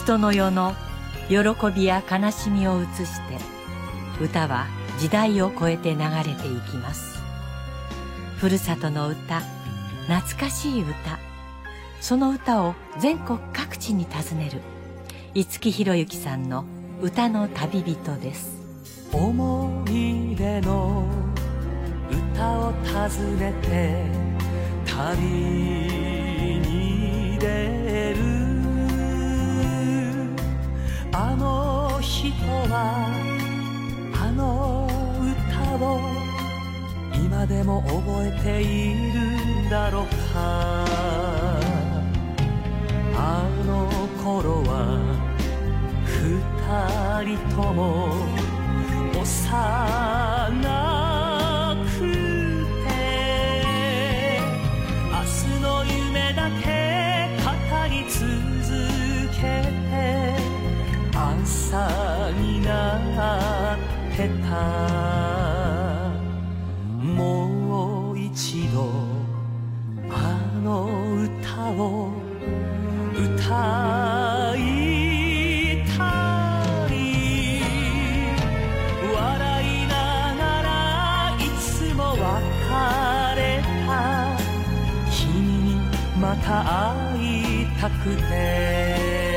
人の世の喜びや悲しみを映して歌は時代を超えて流れていきます。ふるさとの歌、懐かしい歌、その歌を全国各地に訪ねる五木ひろゆきさんの歌の旅人です。 思い出の歌を訪ねて旅に出る。あの人はあの歌を今でも覚えているんだろうか。あの頃は二人とも幼くて明日の夢だけ語り続けて朝になってた。もう一度あの歌を歌いたい。笑いながらいつも別れた君にまた会いたくて。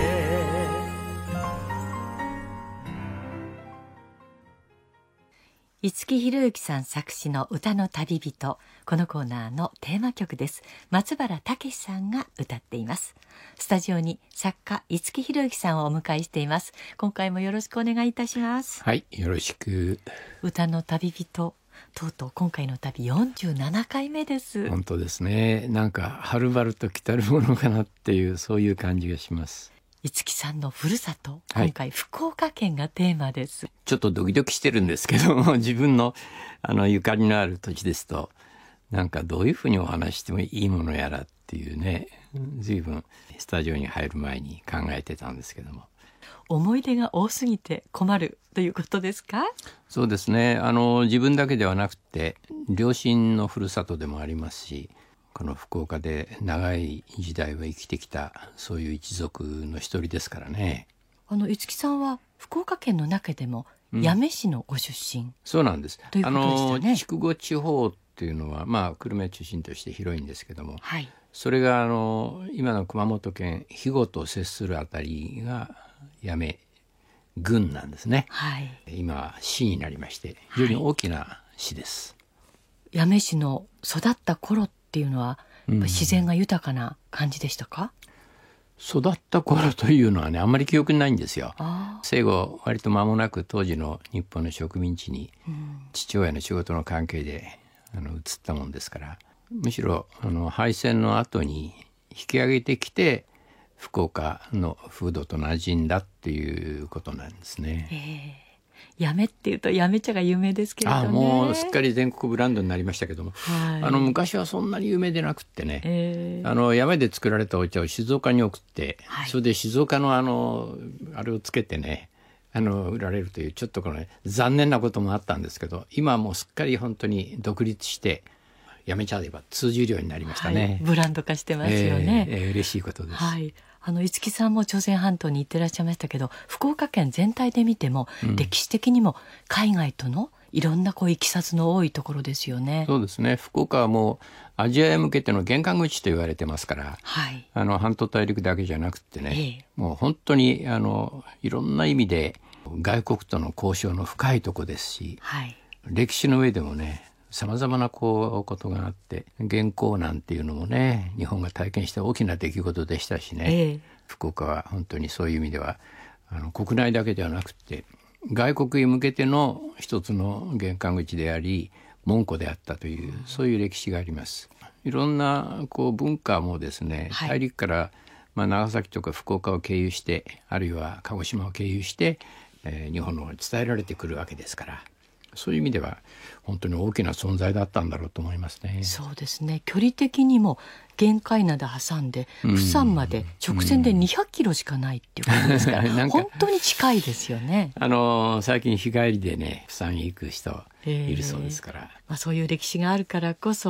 五木ひろゆきさん作詞の歌の旅人、このコーナーのテーマ曲です。松原健さんが歌っています。スタジオに作家五木ひろゆきさんをお迎えしています。今回もよろしくお願いいたします。 はい、よろしく。 歌の旅人、とうとう今回の旅47回目です。 本当ですね。なんかはるばると来たるものかなっていう、そういう感じがします。 五木さんのふるさと、今回福岡県がテーマです。 ちょっとドキドキしてるんですけども、自分のゆかりのある土地ですと、なんかどういうふうにお話してもいいものやらっていうね、随分スタジオに入る前に考えてたんですけども。 思い出が多すぎて困るということですか？ そうですね。自分だけではなくて両親のふるさとでもありますし、この福岡で長い時代は生きてきた、そういう一族の一人ですからね。 五木さんは福岡県の中でも八女市のご出身、 そうなんです。 ということでしたね。 筑後地方っていうのは、久留米中心として広いんですけども、 はい、 それが今の熊本県肥後と接するあたりが八女郡なんですね。 はい、 今は市になりまして非常に大きな市です。 八女市の育った頃っていうのは自然が豊かな感じでしたか？ 育った頃というのはね、あんまり記憶にないんですよ。生後割と間もなく当時の日本の植民地に父親の仕事の関係で移ったもんですから、むしろ敗戦の後に引き上げてきて福岡の風土と馴染んだっていうことなんですね。 八女っていうと八女茶が有名ですけれどね。 もうすっかり全国ブランドになりましたけども、 はい、 昔はそんなに有名でなくってね、八女で作られたお茶を静岡に送って、はい、それで静岡のあれをつけてね、売られるというちょっと残念なこともあったんですけど、今はもうすっかり本当に独立して八女茶では通じるようになりましたね。 はい、ブランド化してますよね。 嬉しいことです。 はい、五木さんも朝鮮半島に行ってらっしゃいましたけど、福岡県全体で見ても、歴史的にも海外とのいろんないきさつの多いところですよね。 そうですね。福岡はもうアジアへ向けての玄関口と言われてますから、 はい、 半島大陸だけじゃなくてね、もう本当にいろんな意味で外国との交渉の深いとこですし、 はい、 歴史の上でもね、さまざまなことがあって、元寇難っていうのもね、日本が体験した大きな出来事でしたしね、福岡は本当にそういう意味では国内だけではなくて外国へ向けての一つの玄関口であり門戸であったという、そういう歴史があります。いろんな文化もですね、大陸から長崎とか福岡を経由して、あるいは鹿児島を経由して、日本の方に伝えられてくるわけですから、そういう意味では本当に大きな存在だったんだろうと思いますね。 そうですね。距離的にも玄界灘挟んで釜山まで直線で200キロしかないっていうことですから本当に近いですよね。 最近日帰りでね、釜山に行く人いるそうですから、 そういう歴史があるからこそ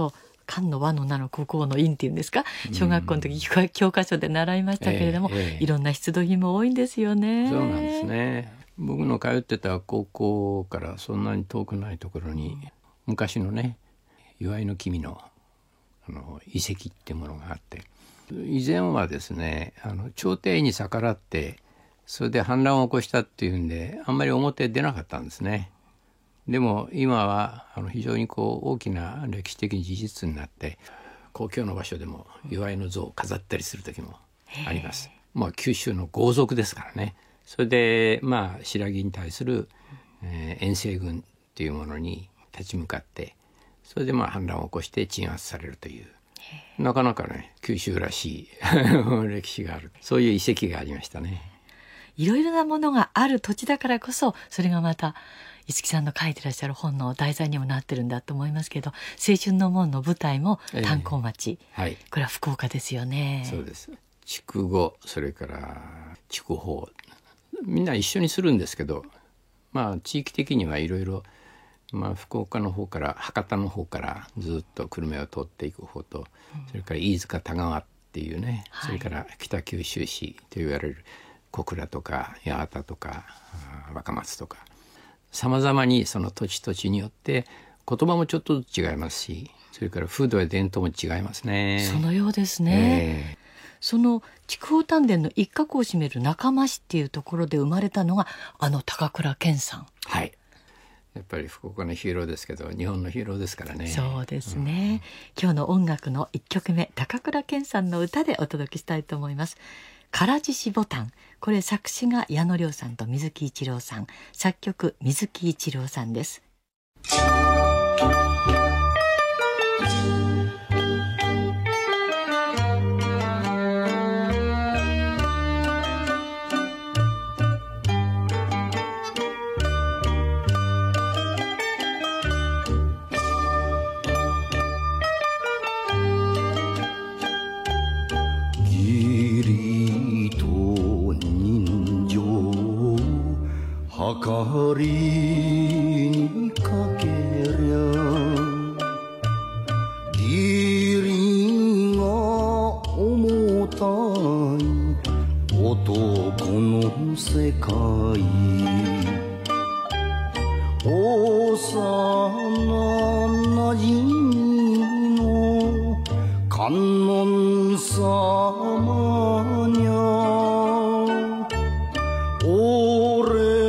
漢の和の名の国王の印っていうんですか、小学校の時教科書で習いましたけれども、いろんな出土品も多いんですよね。 そうなんですね。僕の通ってた高校からそんなに遠くないところに、昔のね祝いの君の遺跡ってものがあって、以前はですね朝廷に逆らってそれで反乱を起こしたっていうんであんまり表出なかったんですね。でも今は非常に大きな歴史的事実になって、公共の場所でも祝いの像を飾ったりする時もあります。九州の豪族ですからね。それで白木に対する、遠征軍っていうものに立ち向かって、それで反乱を起こして鎮圧されるという、なかなかね九州らしい歴史がある、そういう遺跡がありましたね。 いろいろなものがある土地だからこそ、それがまた五木さんの書いてらっしゃる本の題材にもなってるんだと思いますけど、青春の門の舞台も炭鉱町、 はい、 これは福岡ですよね。 そうです。筑後、それから筑豊、みんな一緒にするんですけど、地域的にはいろいろ、福岡の方から博多の方からずっと久留米を通っていく方と、それから飯塚田川っていうね、それから北九州市と言われる小倉とか八幡とか若松とか、さまざまにその土地土地によって言葉もちょっとずつ違いますし、それから風土や伝統も違いますね。 そのようですね。その筑豊丹田の一角を占める中間市っていうところで生まれたのが高倉健さん。 はい。やっぱり福岡のヒーローですけど、日本のヒーローですからね。 そうですね。今日の音楽の1曲目、高倉健さんの歌でお届けしたいと思います。唐獅子ボタン。これ作詞が矢野亮さんと水木一郎さん、作曲水木一郎さんです。 明かりにかけりゃ義理が重たい男の世界、幼なじみの観音様にゃ俺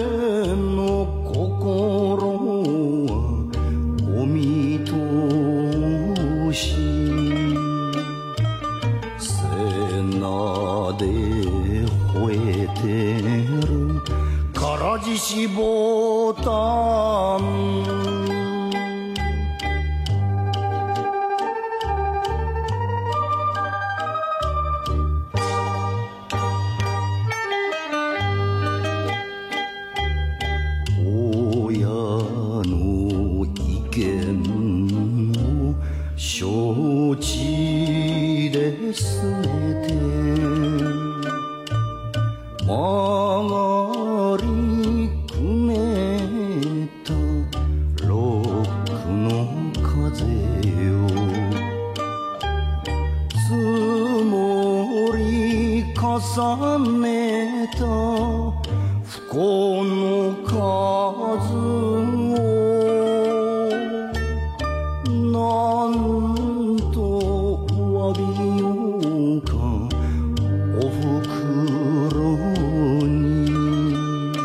唐獅子ボタン、親の意見を承知ですねて曲がりくねったロックの風よ、積もり重ねた不幸の数をなんと詫びようかおふくろに、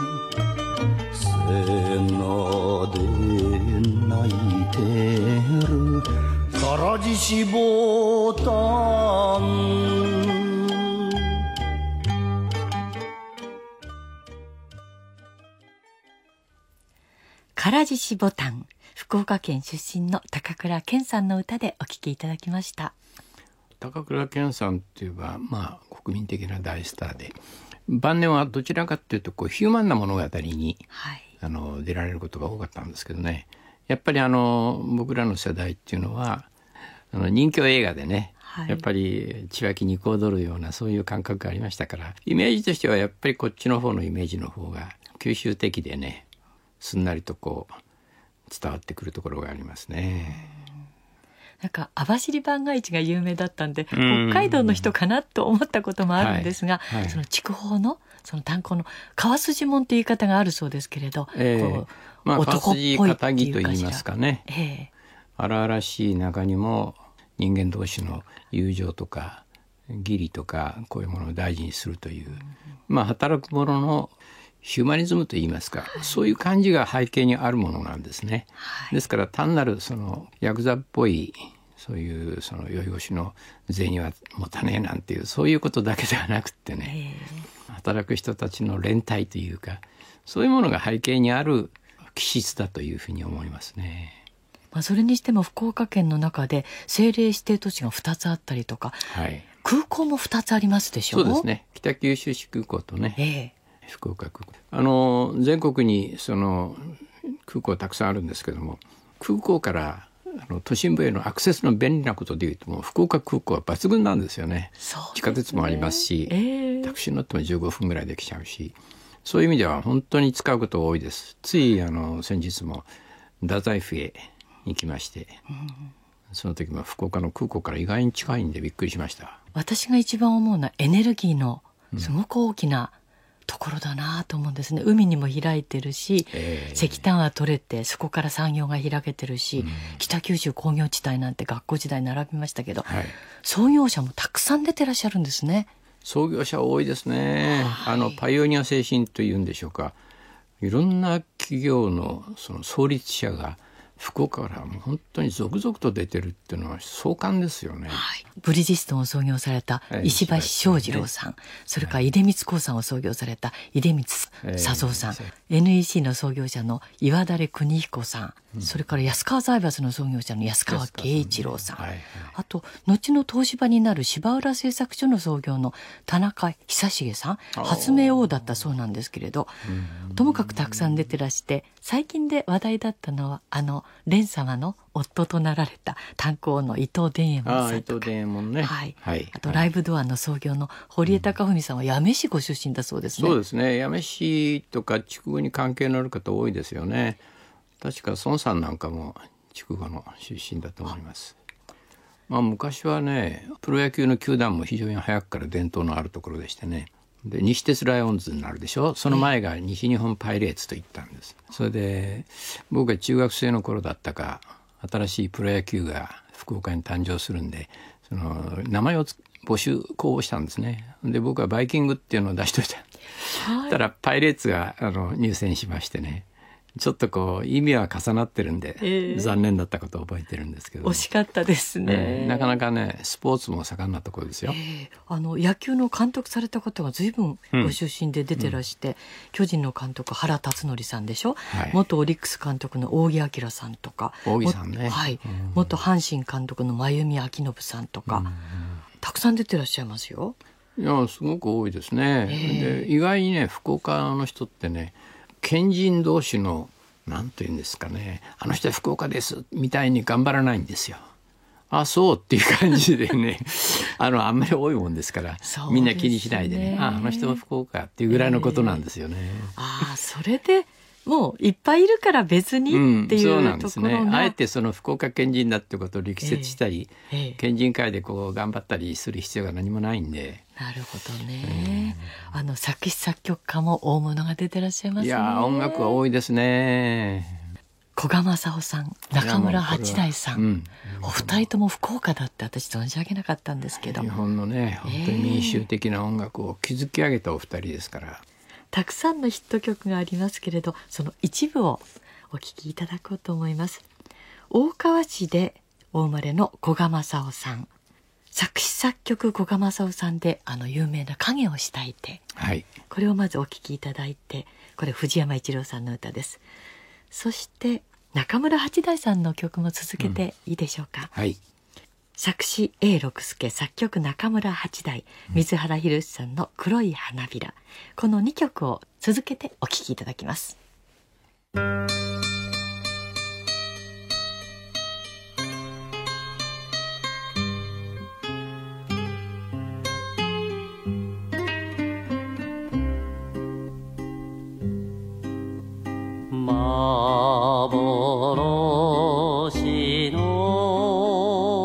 背中で泣いてる唐獅子ボタン、 唐獅子ボタン、福岡県出身の高倉健さんの歌でお聴きいただきました。 高倉健さんっていうのは、国民的な大スターで、晩年はどちらかというとヒューマンな物語に、出られることが多かったんですけどね、やっぱり僕らの世代っていうのは人気映画でね、やっぱり血湧き肉踊るようなそういう感覚がありましたから、イメージとしてはやっぱりこっちの方のイメージの方が九州的でね、すんなりと伝わってくるところがありますね。 なんか網走番外地が有名だったんで、北海道の人かなと思ったこともあるんですが、その筑豊のその炭鉱の川筋門という言い方があるそうですけれど、 男っぽいっていうかしら、川筋と言いますかね、荒々しい中にも人間同士の友情とか義理とかこういうものを大事にするという、働く者のヒューマニズムといいますか、そういう感じが背景にあるものなんですね。ですから単なるそのヤクザっぽいそういうその酔い越しの銭は持たねえなんていうそういうことだけではなくってね、働く人たちの連帯というか、そういうものが背景にある気質だというふうに思いますね。 それにしても福岡県の中で政令指定都市が2つあったりとか、空港も2つありますでしょう。 そうですね、北九州市空港とね、福岡空港、全国にその空港たくさんあるんですけども、空港から都心部へのアクセスの便利なことでいうと、もう福岡空港は抜群なんですよね。地下鉄もありますし、タクシーに乗っても15分ぐらいで来ちゃうし、そういう意味では本当に使うことが多いです。つい先日も太宰府へ行きまして、その時も福岡の空港から意外に近いんでびっくりしました。 私が一番思うのはエネルギーのすごく大きなところだなと思うんですね。海にも開いてるし、石炭は取れてそこから産業が開けてるし、北九州工業地帯なんて学校時代並びましたけど、創業者もたくさん出てらっしゃるんですね。 創業者多いですね。パイオニア精神というんでしょうか、いろんな企業のその創立者が福岡からもう本当に続々と出てるっていうのは壮観ですよね。 ブリヂストンを創業された石橋正二郎さん、それから出光興産を創業された出光佐三さん、NEC の創業者の岩垂邦彦さん、それから安川財閥の創業者の安川慶一郎さん、あと後の東芝になる芝浦製作所の創業の田中久重さん、発明王だったそうなんですけれど、ともかくたくさん出てらして、最近で話題だったのは蓮様の夫となられた炭鉱の伊藤伝右衛門さんとか、あとライブドアの創業の堀江貴文さんは八女市ご出身だそうですね。 そうですね、八女市とか筑後に関係のある方多いですよね。確か孫さんなんかも筑後の出身だと思います。昔はね、プロ野球の球団も非常に早くから伝統のあるところでしてね、で西鉄ライオンズになるでしょ。その前が西日本パイレーツと言ったんです。それで僕が中学生の頃だったか、新しいプロ野球が福岡に誕生するんで、その名前を公募したんですね。で僕はバイキングっていうのを出しといた。たらパイレーツが入選しましてね、ちょっとこう意味は重なってるんで、残念だったことを覚えてるんですけど、 惜しかったですね。 なかなかね、スポーツも盛んなところですよ。 野球の監督された方が随分ご出身で出てらして、巨人の監督原辰徳さんでしょ、元オリックス監督の扇明さんとか、 扇さんね、 元阪神監督の真弓明信さんとか、たくさん出てらっしゃいますよ。 いや、すごく多いですね。で意外にね、福岡の人ってね、県人同士のなんていうんですかね、あの人は福岡ですみたいに頑張らないんですよ。あ、そうっていう感じでねあんまり多いもんですから、みんな気にしないでね、あの人は福岡っていうぐらいのことなんですよね。 それでもういっぱいいるから別にっていうそうなんですところが、 ね。あえてその福岡県人だってことを力説したり、県人会でこう頑張ったりする必要が何もないんで。 なるほどね。作詞作曲家も大物が出てらっしゃいますね。 いや、音楽は多いですね。 古賀正夫さん、中村八大さん、お二人とも福岡だって私存じ上げなかったんですけど、 日本のね、本当に民衆的な音楽を築き上げたお二人ですから、 たくさんのヒット曲がありますけれど、その一部をお聴きいただこうと思います。大川市でお生まれの古賀正夫さん、作詞作曲古賀正夫さんで有名な影をしたいて、これをまずお聴きいただいて、これ藤山一郎さんの歌です。そして中村八大さんの曲も続けていいでしょうか。作詞 A 六輔、作曲中村八大、水原宏さんの黒い花びら、この2曲を続けてお聴きいただきます。 幻の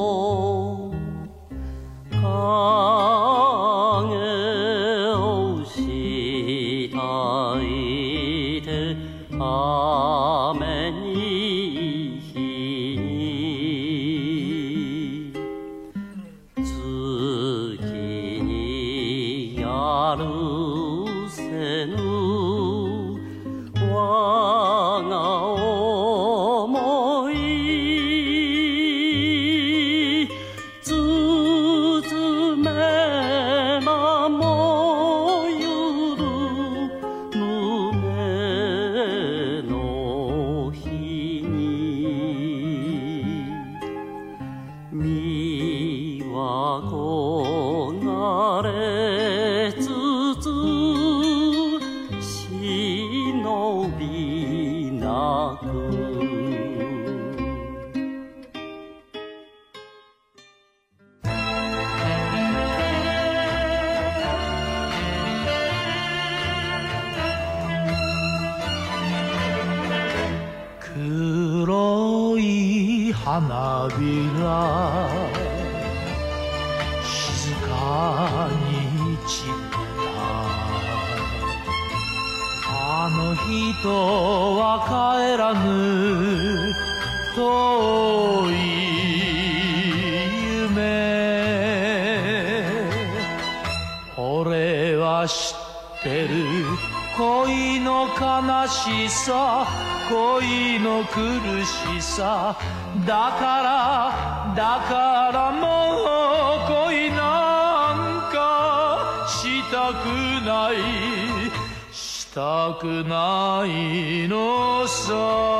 るせぬ我が想い包め守る胸の日に身は焦がれつつ忍びなく黒い花びら静かに散ったあの人は帰らぬ遠い夢俺は知ってる恋の悲しさ恋の苦しさだからもう恋なんかしたくないのさ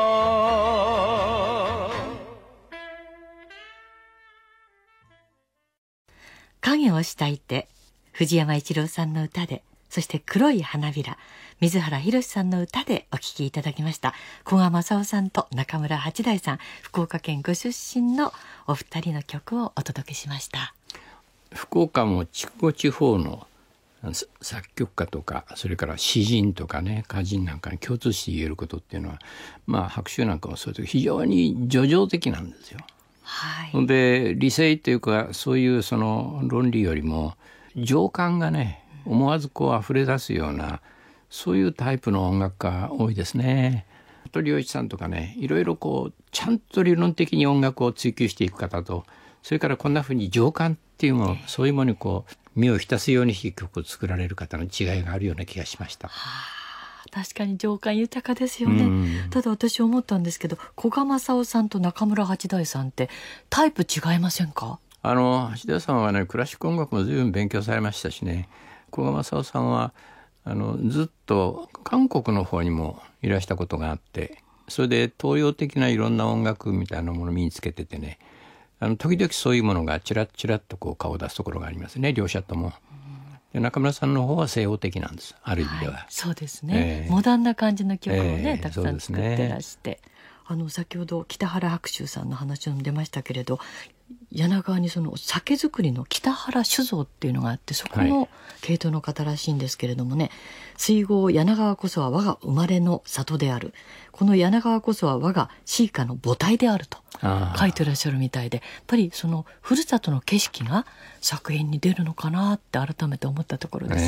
影をしたいて藤山一郎さんの歌で、そして黒い花びら水原ひろしさんの歌でお聴きいただきました。古賀正夫さんと中村八大さん、福岡県ご出身のお二人の曲をお届けしました。 福岡も筑後地方の作曲家とかそれから詩人とかね歌人なんかに共通して言えることっていうのは、白秋なんかもそうですけど非常に叙情的なんですよ。 はい、 で理性というかそういうその論理よりも情感がね思わずこう溢れ出すようなそういうタイプの音楽家多いですね。服部良一さんとかねいろいろこうちゃんと理論的に音楽を追求していく方と、それからこんなふうに情感っていうもの、そういうものにこう身を浸すように曲を作られる方の違いがあるような気がしました。 確かに情感豊かですよね。ただ私思ったんですけど、古賀正夫さんと中村八大さんってタイプ違いませんか？ 八大さんはねクラシック音楽も随分勉強されましたしね、古賀正夫さんはずっと韓国の方にもいらしたことがあって、それで東洋的ないろんな音楽みたいなものを身につけててね、時々そういうものがチラッチラッとこう顔を出すところがありますね、両者とも。で中村さんの方は西洋的なんです、ある意味では。 そうですね、モダンな感じの曲をね、たくさん作ってらして、先ほど北原白秋さんの話も出ましたけれど、柳川にその酒造りの北原酒造っていうのがあって、そこの系統の方らしいんですけれどもね、水郷柳川こそは我が生まれの里である、この柳川こそは我が詩歌の母体であると書いてらっしゃるみたいで、やっぱりそのふるさとの景色が作品に出るのかなって改めて思ったところです。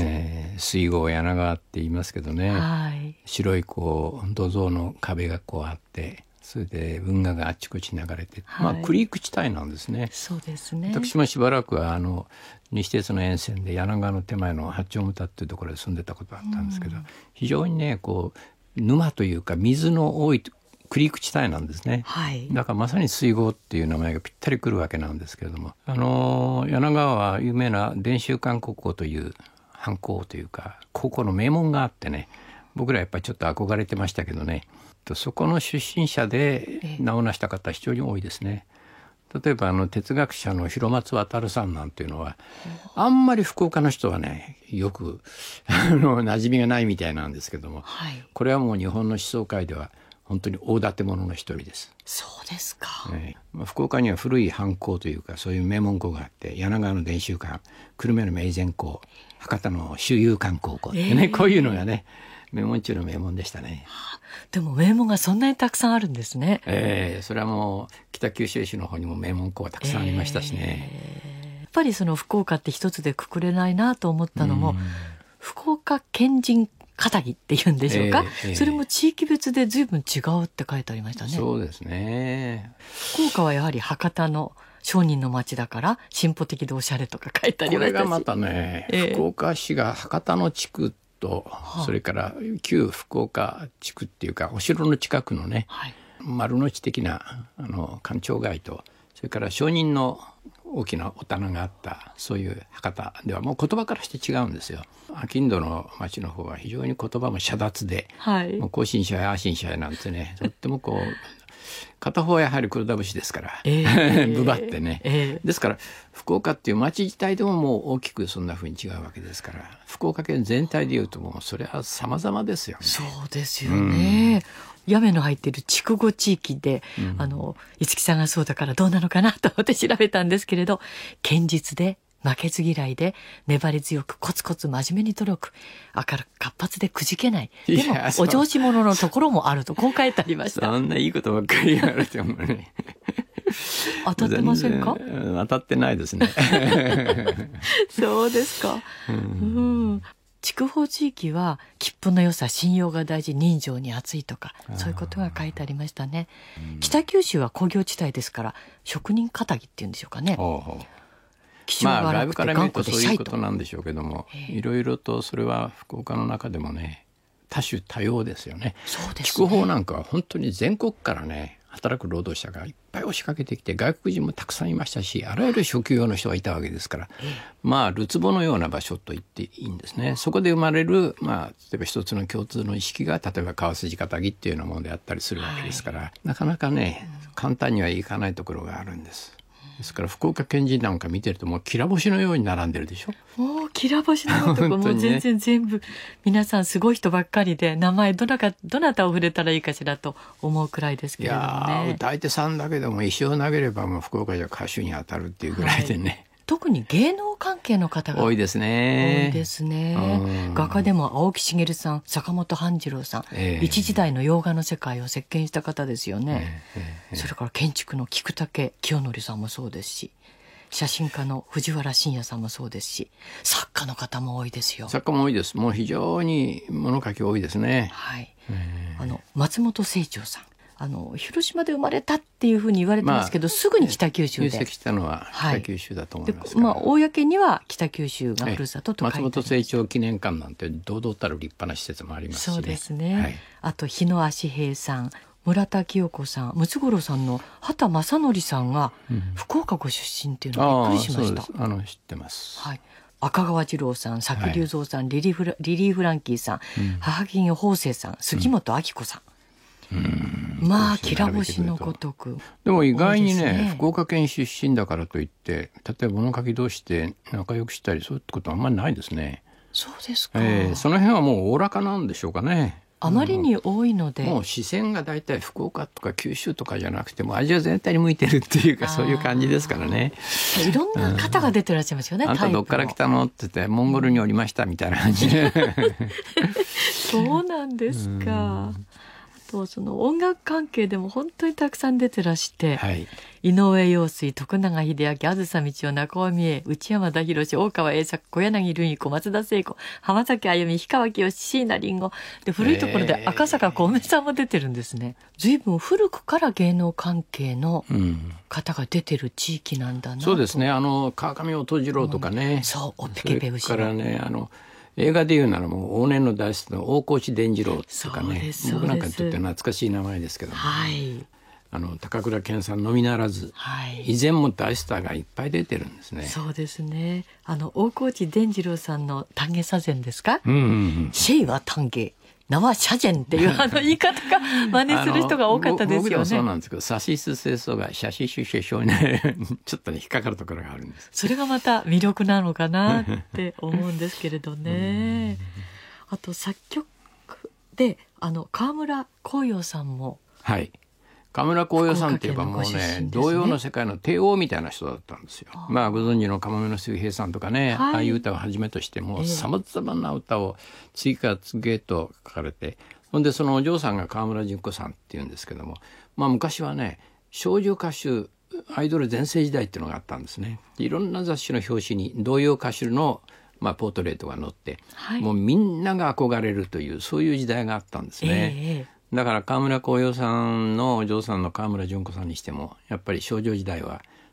水郷柳川って言いますけどね、白いこう土蔵の壁がこうあって、それで運河があっちこっち流れて、クリーク地帯なんですね。 そうですね。 私もしばらくは西鉄の沿線で柳川の手前の八丁牟田っていうところで住んでたことがあったんですけど、非常にねこう沼というか水の多いクリーク地帯なんですね。だからまさに水郷っていう名前がぴったりくるわけなんですけれども、柳川は有名な伝習館高校という藩校というか高校の名門があってね、僕らやっぱりちょっと憧れてましたけどね、そこの出身者で名を成した方非常に多いですね。例えば哲学者の広松渉さんなんていうのはあんまり福岡の人はねよく馴染みがないみたいなんですけども、これはもう日本の思想界では本当に大立者の一人です。 そうですか。 福岡には古い藩校というかそういう名門校があって、柳川の伝習館、久留米の明善校、博多の修友館高校ってね、こういうのがね名門中の名門でしたね。 でも名門がそんなにたくさんあるんですね。 それはもう北九州市の方にも名門校はたくさんありましたしね。 やっぱりその福岡って一つでくくれないなと思ったのも、福岡県人かたぎっていうんでしょうか、それも地域別で随分違うって書いてありましたね。 そうですね。 福岡はやはり博多の商人の町だから進歩的でおしゃれとか書いてありましたし、 これがまたね、福岡市が博多の地区と、それから旧福岡地区っていうかお城の近くのね、丸の内的な官庁街と、それから商人の大きなお棚があったそういう博多ではもう言葉からして違うんですよ。商人の町の方は非常に言葉も遮奪で、もう甲信社や阿信社やなんてね、とってもこう片方はやはり黒田節ですから、ぶばってね、ですから福岡っていう町自体でももう大きくそんな風に違うわけですから、福岡県全体でいうともうそれは様々ですよね。 そうですよね、屋根の入っている筑後地域で、五木さんがそうだからどうなのかなと思って調べたんですけれど、堅実で負けず嫌いで粘り強くコツコツ真面目に努力、明るく活発でくじけない、でもお調子者のところもあるとこう書いてありました。 そんないいことばっかり言われてもね当たってませんか？ 当たってないですねそうですか。筑豊地域は吉報の良さ、信用が大事、人情に熱いとか、そういうことが書いてありましたね。北九州は工業地帯ですから職人かたぎっていうんでしょうかね。気性が荒くて頑固でシャイと。そういうことなんでしょうけども、いろいろとそれは福岡の中でもね、多種多様ですよね。 そうですね。 筑豊なんかは本当に全国からね、働く労働者がいっぱい押しかけてきて、外国人もたくさんいましたし、あらゆる職業の人がいたわけですから、まあるつぼのような場所と言っていいんですね。そこで生まれる、例えば一つの共通の意識が、例えば川筋かたぎっていうようなものであったりするわけですから、なかなかね、簡単にはいかないところがあるんです。ですから福岡県人なんか見てるともうきら星のように並んでるでしょ。 もうきら星の男、もう全然全部皆さんすごい人ばっかりで、名前どなたを触れたらいいかしらと思うくらいですけれどもね。 歌い手さんだけでも石を投げればもう福岡じゃ歌手に当たるっていうぐらいでね、 特に芸能関係の方が多いですね。 多いですね。画家でも青木繁さん、坂本半次郎さん、一時代の洋画の世界を席巻した方ですよね。それから建築の菊竹清則さんもそうですし、写真家の藤原信也さんもそうですし、作家の方も多いですよ。 作家も多いです。もう非常に物書き多いですね。 松本清張さん、広島で生まれたっていうふうに言われてますけど、すぐに北九州で入籍したのは北九州だと思いますから、 公には北九州がふるさとと書いてあります。 松本清張記念館なんて堂々たる立派な施設もありますしね。 そうですね、あと日野足平さん、村田清子さん、ムツゴロウさんの畑正則さんが福岡ご出身っていうのはびっくりしました。 そうです。知ってます。 赤川次郎さん、佐木隆三さん、リリー・フランキーさん、母金芳生さん、杉本明子さん、まあきら星のごとく。 でも意外にね、福岡県出身だからといって例えば物書き同士で仲良くしたりそういうことはあんまりないですね。 そうですか。 その辺はもうおおらかなんでしょうかね。 あまりに多いので、 もう視線がだいたい福岡とか九州とかじゃなくてもアジア全体に向いてるっていうか、そういう感じですからね。 いろんな方が出てらっしゃいますよね。 あんたどっから来たのって言ってモンゴルにおりましたみたいな感じでそうなんですか。その音楽関係でも本当にたくさん出てらして、井上陽水、徳永英明、あずさみちお、中尾美恵、内山田博、大川栄作、小柳ルミ子、松田聖子、浜崎あゆみ、氷川きよし、椎名林檎で、古いところで赤坂小梅さんも出てるんですね。随分古くから芸能関係の方が出てる地域なんだなと。 そうですね。川上音次郎とかね、 おっぺけぺ牛、 それからね、映画でいうならもう往年の大スターの大河内伝次郎とかね、僕なんかにとって懐かしい名前ですけども、高倉健さんのみならず、以前も大スターがいっぱい出てるんですね。 そうですね。大河内伝次郎さんの丹下左膳ですか、シェイは丹下、名はシャジェンっていう言い方が真似する人が多かったですよね。 僕でもそうなんですけど、サシス清掃がシャシシュシェショにねちょっとね引っかかるところがあるんです。 それがまた魅力なのかなって思うんですけれどねあと作曲で川村光陽さんも、 川村光陽さんって言えばもうね、童謡の世界の帝王みたいな人だったんですよ。ご存知の鴨目の水平さんとかね、ああいう歌をはじめとしてもうさまざまな歌を次から次へと書かれて、ほんでそのお嬢さんが川村純子さんっていうんですけども、昔はね、少女歌手アイドル全盛時代っていうのがあったんですね。いろんな雑誌の表紙に童謡歌手のポートレートが載って、もうみんなが憧れるというそういう時代があったんですね。だから川村光陽さんのお嬢さんの川村純子さんにしてもやっぱり少女時代は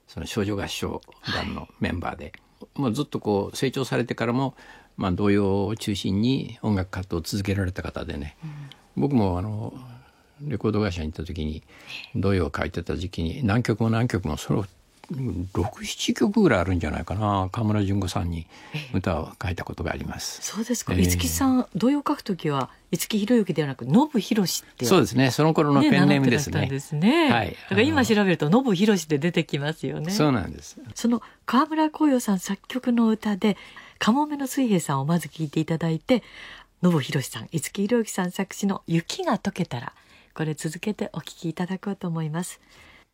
その少女合唱団のメンバーで、もうずっとこう成長されてからも、童謡を中心に音楽活動を続けられた方でね、僕もレコード会社に行った時に童謡を書いてた時期に何曲もそれを6、7曲ぐらいあるんじゃないかな、川村純子さんに歌を書いたことがあります。 そうですか。五木さん童謡を書くときは五木ひろゆきではなくノブひろしって、 そうですね、その頃のペンネームですね。 はい、だから今調べるとノブひろしで出てきますよね。 そうなんです。 その川村晃葉さん作曲の歌でかもめの水兵さんをまず聴いていただいて、ノブひろしさん、五木ひろゆきさん作詞の雪が溶けたら、これ続けてお聴きいただこうと思います。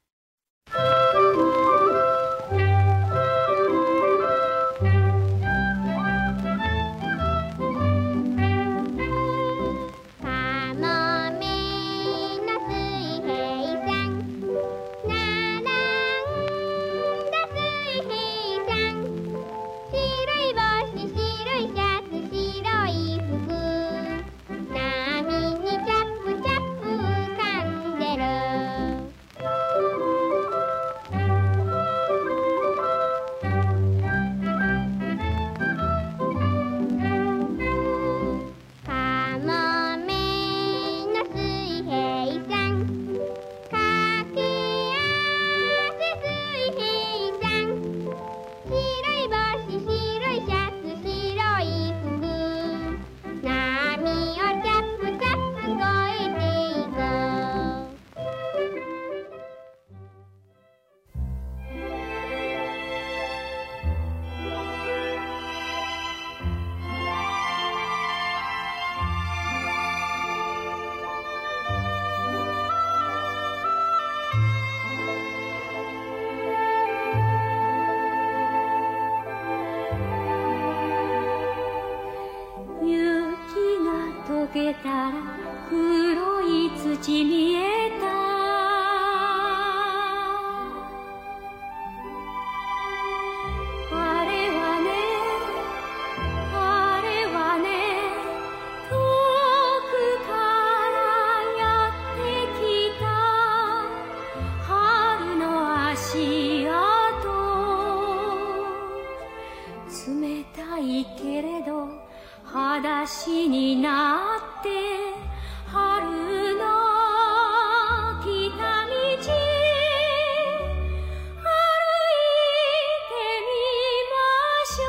溶けたら黒い土見えた、あれはねあれはね遠くからやってきた春の足跡、冷たいけれど裸足になって春の来た道歩いてみましょ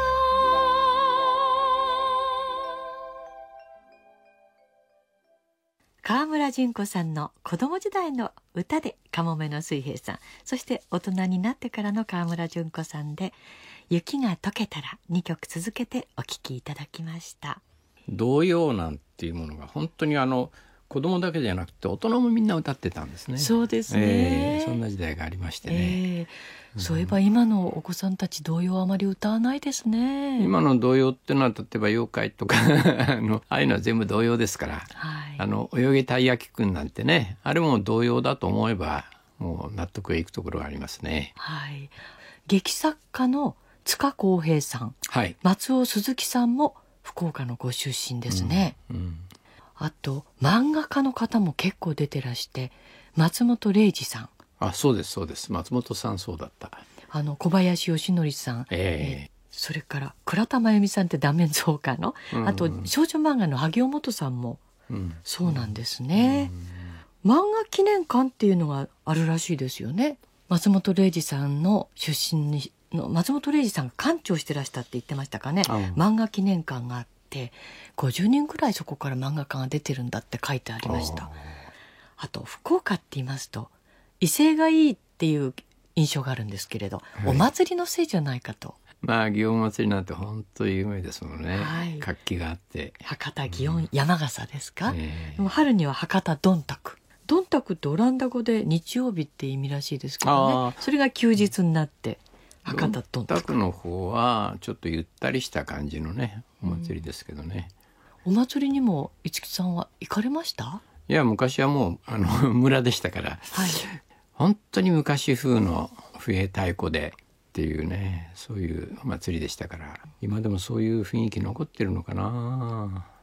う。川村純子さんの子供時代の歌でかもめの水兵さん、そして大人になってからの川村純子さんで雪が溶けたら、2曲続けてお聴きいただきました。 童謡なんていうものが本当に子供だけじゃなくて大人もみんな歌ってたんですね。 そうですね、 そんな時代がありましてね、 そういえば今のお子さんたち童謡あまり歌わないですね。 今の童謡ってのは例えば妖怪とかああいうのは全部童謡ですから、泳げたい焼きくんなんてね、あれも童謡だと思えばもう納得いくところがありますね。 劇作家の塚公平さん、松尾鈴木さんも福岡のご出身ですね。あと漫画家の方も結構出てらして、松本零士さん。 そうですそうです、松本さんそうだった。 小林義則さん、それから倉田真由美さんって断面造花の、あと少女漫画の萩尾元さんも、そうなんですね。漫画記念館っていうのがあるらしいですよね。松本零士さんの出身の松本零士さんが館長してらしたって言ってましたかね。漫画記念館があって50人くらいそこから漫画家が出てるんだって書いてありました。あと福岡って言いますと威勢がいいっていう印象があるんですけれど、お祭りのせいじゃないかと。 祇園祭りなんて本当に有名ですもんね、活気があって。 博多祇園、山笠ですか、でも春には博多どんたく。どんたくってオランダ語で日曜日って意味らしいですけどね、それが休日になって博多どんたくの方はちょっとゆったりした感じのねお祭りですけどね、 お祭りにも五木さんは行かれました？ いや昔はもう村でしたから、本当に昔風の笛太鼓でっていうね、そういうお祭りでしたから、今でもそういう雰囲気残ってるのかな。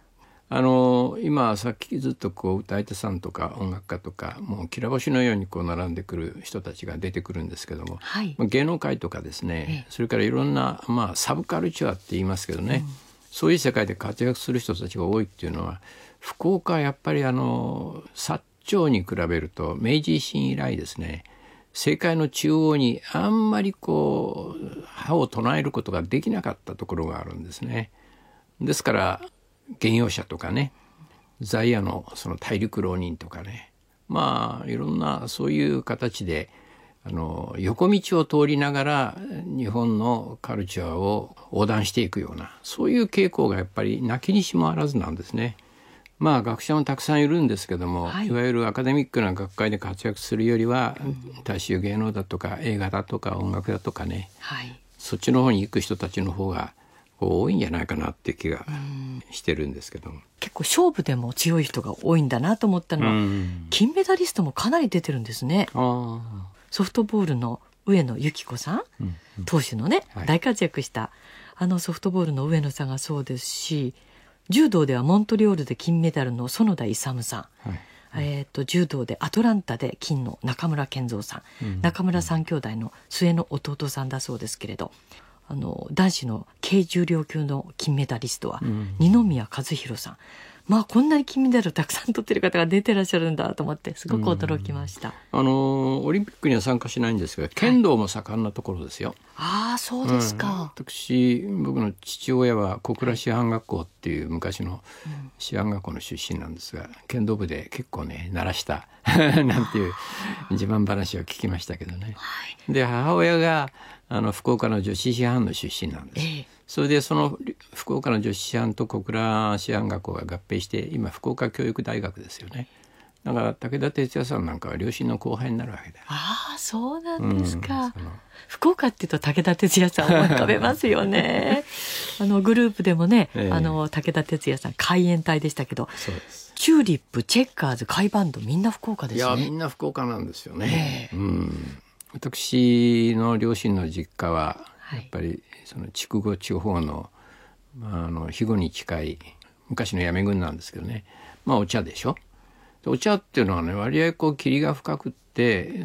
今さっきずっとこう歌い手さんとか音楽家とかもうきら星のようにこう並んでくる人たちが出てくるんですけども、 はい、 芸能界とかですね、それからいろんな、サブカルチャーって言いますけどね、そういう世界で活躍する人たちが多いっていうのは、福岡はやっぱり薩長に比べると明治維新以来ですね、政界の中央にあんまりこう歯を唱えることができなかったところがあるんですね。ですから現用者とかね、在野のその大陸浪人とかね、いろんなそういう形で横道を通りながら日本のカルチャーを横断していくような、そういう傾向がやっぱりなきにしもあらずなんですね。学者もたくさんいるんですけども、いわゆるアカデミックな学会で活躍するよりは、大衆芸能だとか映画だとか音楽だとかね、そっちの方に行く人たちの方が多いんじゃないかなっていう気がしてるんですけども、 結構勝負でも強い人が多いんだなと思ったのは、金メダリストもかなり出てるんですね。ソフトボールの上野由岐子さん、投手のね、大活躍したソフトボールの上野さんがそうですし、柔道ではモントリオールで金メダルの園田勇さん、柔道でアトランタで金の中村健三さん、中村三兄弟の末の弟さんだそうですけれど、男子の軽重量級の金メダリストは二宮和弘さん、こんなに金メダルをたくさん取ってる方が出てらっしゃるんだと思ってすごく驚きました。 オリンピックには参加しないんですが、剣道も盛んなところですよ。 そうですか。 僕の父親は小倉師範学校っていう昔の師範学校の出身なんですが、剣道部で結構ね鳴らしたなんていう自慢話を聞きましたけどね。で、母親が福岡の女子師範の出身なんです。それでその福岡の女子師範と小倉師範学校が合併して、今福岡教育大学ですよね。だから武田鉄矢さんなんかは両親の後輩になるわけだ。 そうなんですか。福岡っていうと武田鉄矢さんを思い浮かべますよね。グループでもね、武田鉄矢さん海援隊でしたけど、 そうです。 チューリップ、チェッカーズ、甲斐バンド、みんな福岡ですね。 みんな福岡なんですよね。私の両親の実家はやっぱりその筑後地方の、肥後に近い昔の八女郡なんですけどね、お茶でしょ。お茶っていうのはね、割合霧が深くって、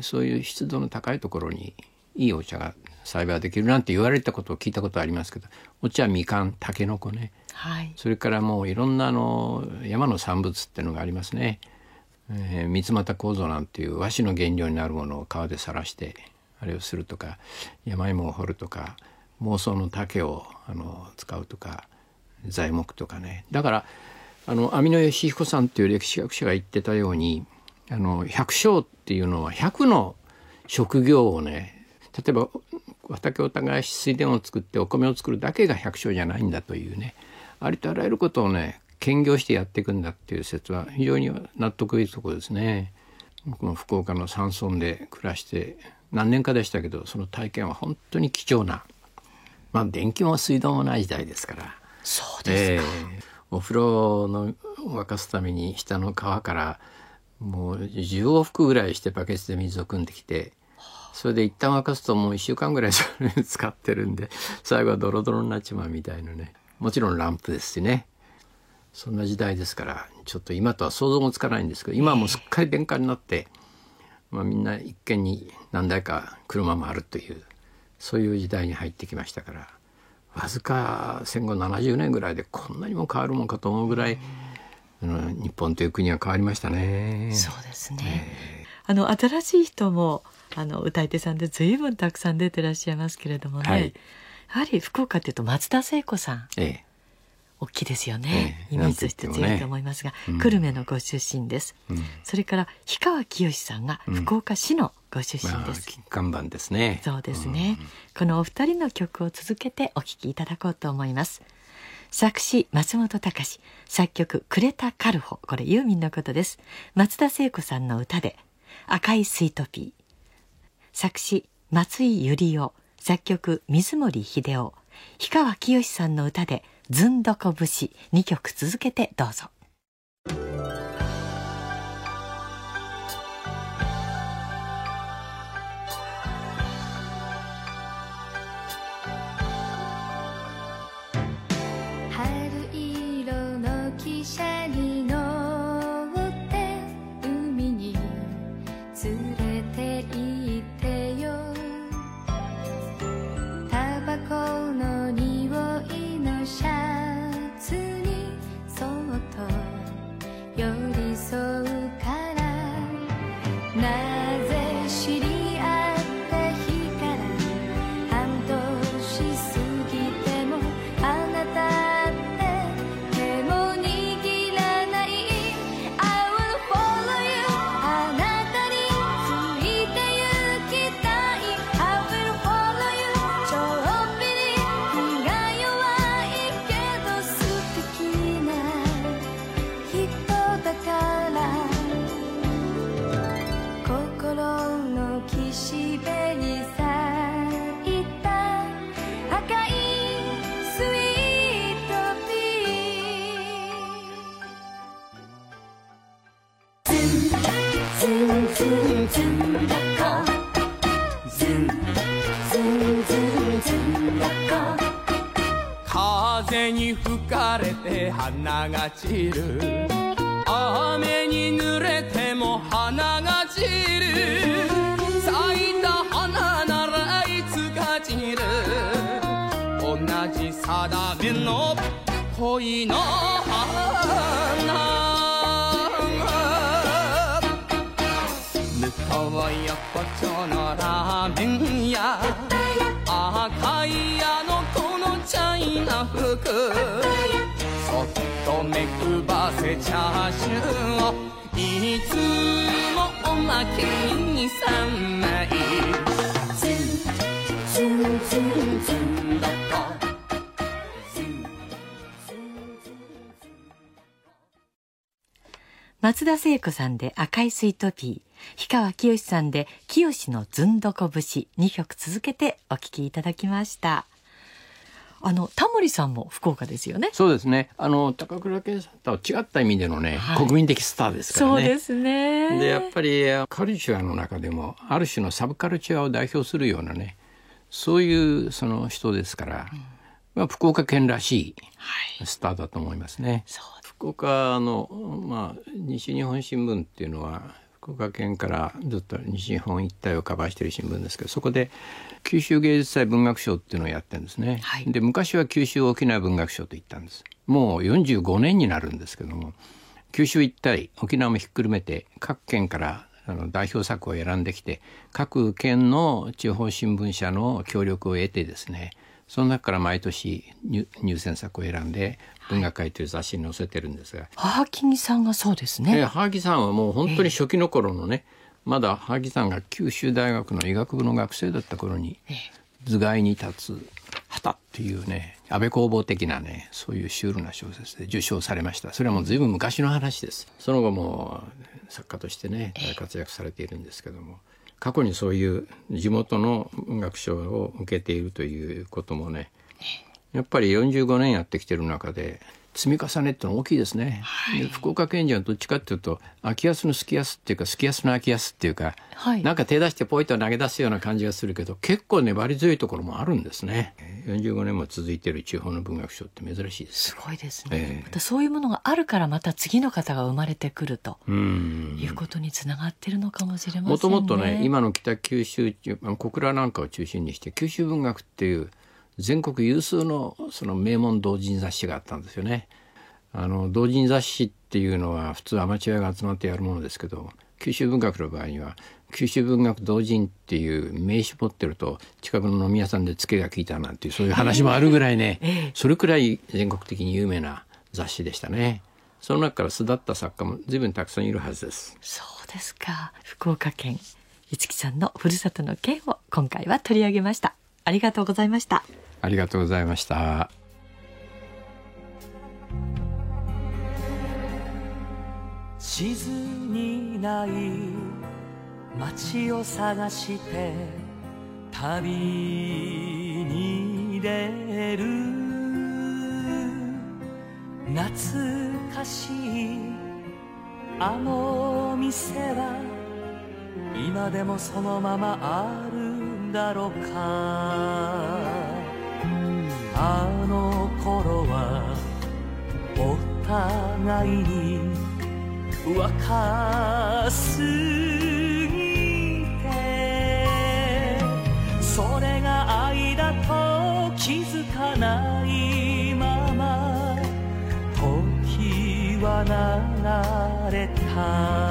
そういう湿度の高いところにいいお茶が栽培できるなんて言われたことを聞いたことありますけど、お茶、みかん、たけのこね、それからもういろんな山の産物っていうのがありますね。三俣楮なんていう和紙の原料になるものを川で晒してあれをするとか、山芋を掘るとか、孟宗の竹を使うとか、材木とかね。だから網野義彦さんっていう歴史学者が言ってたように、百姓っていうのは100の職業をね、例えば畑を耕し水田を作ってお米を作るだけが百姓じゃないんだというね、ありとあらゆることをね兼業してやっていくんだっていう説は非常に納得いくところですね。僕も福岡の山村で暮らして何年かでしたけど、その体験は本当に貴重な、電気も水道もない時代ですから。 そうですか。 お風呂の沸かすために下の川からもう10往復ぐらいしてバケツで水を汲んできて、それで一旦沸かすともう1週間ぐらいそれ使ってるんで、最後はドロドロになっちまうみたいなね。もちろんランプですしね。そんな時代ですから、ちょっと今とは想像もつかないんですけど、今はもうすっかり電化になって、みんな一軒に何台か車もあるという、そういう時代に入ってきましたから、わずか戦後70年ぐらいでこんなにも変わるもんかと思うぐらい、日本という国は変わりましたね。 そうですね。新しい人も歌い手さんで随分たくさん出てらっしゃいますけれどもね、やはり福岡っていうと松田聖子さん、大きいですよね。イメージとして強いと思いますが、久留米のご出身です。それから氷川きよしさんが福岡市のご出身です。 金看板ですね。 そうですね。このお二人の曲を続けてお聴きいただこうと思います。作詞松本隆、作曲呉田カルホ、これユーミンのことです。松田聖子さんの歌で赤いスイートピー、作詞松井百合夫、作曲水森秀夫、氷川きよしさんの歌でずんどこ節、2曲続けてどうぞ。 春色の木汽車に乗って海に連れて行ってよ。タバコの匂いのシャツにそっと寄り添うから。なぜ知り合った日から半年過ぎてもあなたって手も握らない。 I will follow you あなたについて行きたい。 I will follow you ちょっぴり気が弱いけど素敵な人だから。心の岸辺に咲いた赤いスイートピー。ズンズンズンだかズンズンズンズンだか。 風に吹かれて花が散る。雨に濡れても花が散る。咲いた花ならいつか散る。同じ定めの恋の花。向こう横丁のラーメン屋。赤いあの子のチャイナ服。そっと目くばせチャーシューをいつもおまけに3枚。ズンズンズンズンだか。 松田聖子さんで赤いスイートピー、氷川きよしさんで清のずんどこ節、2曲続けてお聴きいただきました。タモリさんも福岡ですよね。 そうですね。高倉健さんとは違った意味でのね、はい、国民的スターですからね。 そうですね。 でやっぱりカルチャーの中でもある種のサブカルチャーを代表するようなね、そういうその人ですから、まあ、福岡県らしいスターだと思いますね。そう福岡の、まあ、西日本新聞っていうのは福岡県からずっと西日本一帯をカバーしている新聞ですけど、そこで九州芸術祭文学賞っていうのをやってるんですね、はい、で昔は九州沖縄文学賞と言ったんです。もう45年になるんですけども、九州一帯沖縄もひっくるめて各県から代表作を選んできて、各県の地方新聞社の協力を得てですね、その中から毎年入選作を選んで文学界という雑誌に載せてるんですが、 ハーキニさんがそうですね。 ハーキさんはもう本当に初期の頃のね、まだハーキさんが九州大学の医学部の学生だった頃に頭蓋に立つ旗っていうね、安倍公房的なね、そういうシュールな小説で受賞されました。それはもう随分昔の話です。その後も作家としてね大活躍されているんですけども、過去にそういう地元の文学賞を受けているということもね、やっぱり45年やってきてる中で積み重ねってのは大きいですね、はい、で福岡県人はどっちかっていうと秋安の好き安っていうか好き安の秋安っていうか、はい、なんか手出してポイと投げ出すような感じがするけど、結構粘り強いところもあるんですね。45年も続いている地方の文学賞って珍しいです。 すごいですね、またそういうものがあるからまた次の方が生まれてくるということにつながってるのかもしれませんね。もともとね、今の北九州小倉なんかを中心にして九州文学っていう全国有数のその名門同人雑誌があったんですよね。同人雑誌っていうのは普通アマチュアが集まってやるものですけど、九州文学の場合には九州文学同人っていう名刺持ってると近くの飲み屋さんでツケが効いたなんていうそういう話もあるぐらいね、それくらい全国的に有名な雑誌でしたね。その中から巣立った作家も随分たくさんいるはずです。 そうですか。福岡県五木さんのふるさとの県を今回は取り上げました。ありがとうございました。 ありがとうございました。 地図にない街を探して旅に出る。懐かしいあの店は今でもそのままあるんだろうか。あの頃はお互互いに若すぎて、それが愛だと気づかないまま時は流れた。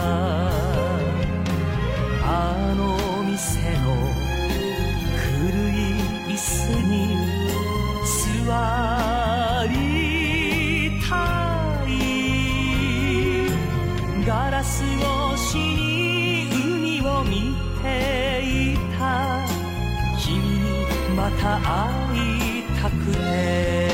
あの店の古い椅子に座りたい。ガラス越しに海を見ていた。君にまた会いたくて。